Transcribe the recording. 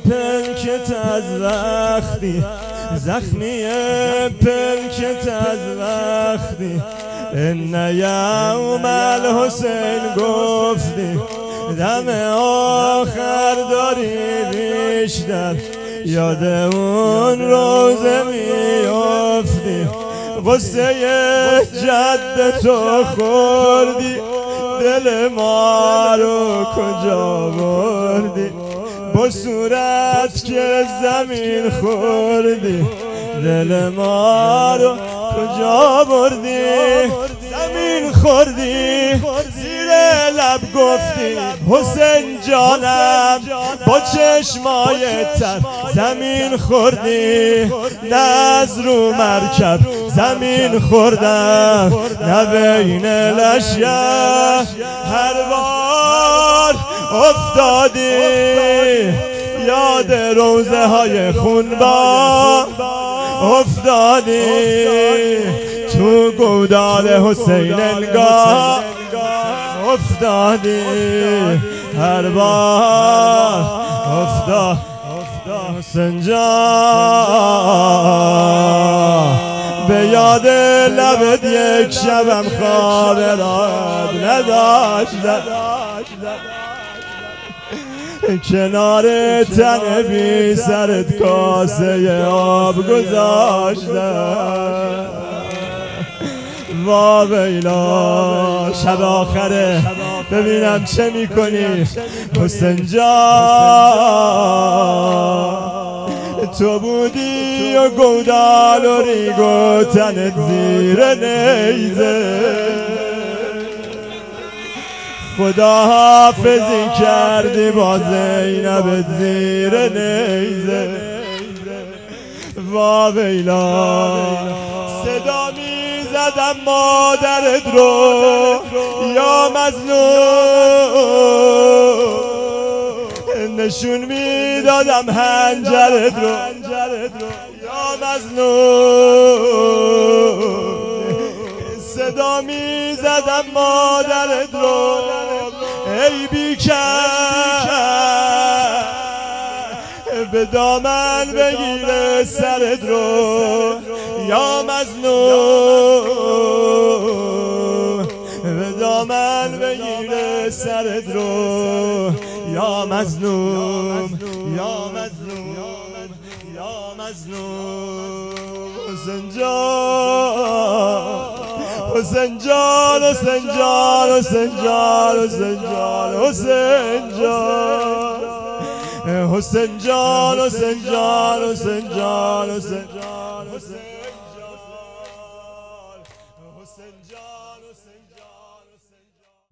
پلکت از وقتی، زخمی پلکت از وقتی ان یوم الحسین گفتی، دم آخر داری بیشتر یاد اون روزه میافتی. غصه جد تو خوردی، دل ما رو کجا بردی؟ با صورت که زمین خوردی، دل ما رو کجا بردی؟ زمین خوردی، زیر لب گفتی حسین جانم، با چشمای تر زمین خوردی. نه از رو مرکب زمین خوردم، نه بین لشگر هر بار افتادی. یاد روزه های خونبار افتادی، تو گودال حسین انگار افتادی. هر بار افتاد حسین جان، به یاد لبت یک شبم خواب راه نداشتم. کنار تن بی سرت کاسه آب گذاشتم. وا ویلا شب آخره، ببینم چه میکنی حسین جان. تو بودی و گودال و ریگ و تنت زیر نیزه، خدا حافظی کردی با زینب زیر نیزه. وا ویلا صدا میزدم مادرت رو یا مظلوم، نشون میدادم هنجرت رو یا مظلوم. صدا میزدم مادرت رو ای بیکر، به دامن بگیره سرت رو یا مظلوم، به دامن بگیره سرت رو یا مظلوم، یا مظلوم، یا مظلوم. حسین جان، حسین جان، حسین جان، حسین جان، حسین جان، حسین جان، حسین جان، حسین جان، حسین جان، حسین جان، حسین جان، حسین جان، حسین جان.